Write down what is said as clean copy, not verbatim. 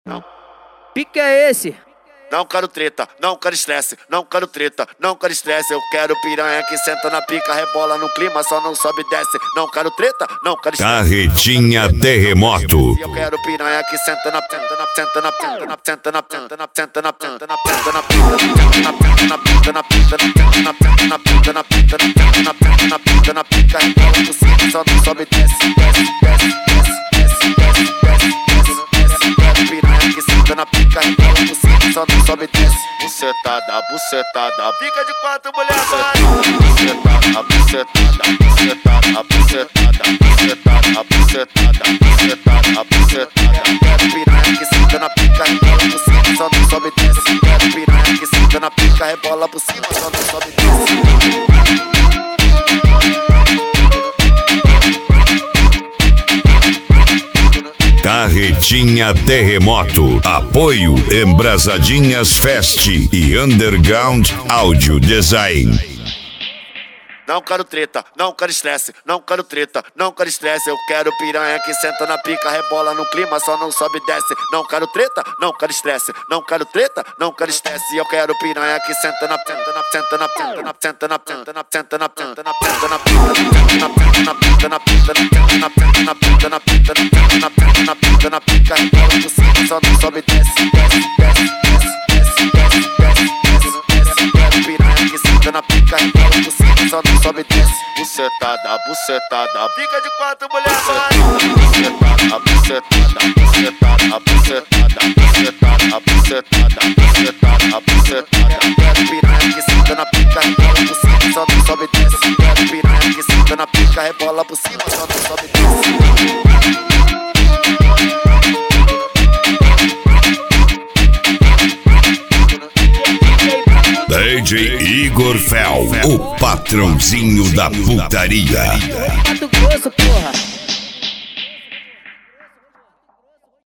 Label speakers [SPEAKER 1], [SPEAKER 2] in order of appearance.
[SPEAKER 1] Não.
[SPEAKER 2] Pique é esse?
[SPEAKER 1] Não quero treta, não quero estresse, não quero treta, não quero estresse. Eu quero piranha que senta na pica, rebola no clima, só não sobe e desce. Não quero treta, não quero estresse.
[SPEAKER 3] Carretinha Terremoto.
[SPEAKER 1] Eu quero piranha que senta na pica, senta na pica, senta na pica, senta na pica, senta na pica, senta na pica, na pica, na pica, na pica, na pica, na pica, na pica, na pica, na pica, rebola por cima, só não sobe e desce, desce, desce, desce, desce, desce, desce. Quero piranha que senta na pica, rebola por cima, só não sobe e desce. Bucetada, bucetada, fica de quatro, mulher, vai. Bucetada, bucetada, bucetada, bucetada, bucetada, bucetada, bucetada, bucetada. Quero piranha que senta na pica, rebola por cima, só não sobe e desce. Quero piranha que senta na pica, rebola por cima, só não sobe e desce.
[SPEAKER 3] Carretinha Terremoto. Apoio Embrasadinhas Fest e Underground Audio Design.
[SPEAKER 1] Não quero treta, não quero estresse, não quero treta, não quero estresse. Eu quero piranha que senta na pica, rebola no clima, só não sobe e desce. Não quero treta, não quero estresse, não quero treta, não quero estresse. Eu quero piranha que senta na pica, senta na pica, senta na pica, senta na pica, senta na pica, na pica, na pica, na pica, na pica, na pica, na pica, na pica, na pica, na pica, rebola por cima, só não sobe e desce, desce, desce, desce, desce, desce, desce. Quero piranha que senta na pica, rebola por cima, só não sobe e desce. Bucetada, bucetada, fica de quatro, mulher, vai. Bucetada, bucetada, bucetada, bucetada, bucetada, bucetada, bucetada, bucetada. Quero piranha que senta na pica, rebola por cima, só não sobe e desce. Quero piranha que senta na pica, rebola por cima, só não sobe e desce.
[SPEAKER 3] DJ Igor Fel, o patrãozinho da putaria.
[SPEAKER 2] Mato Grosso,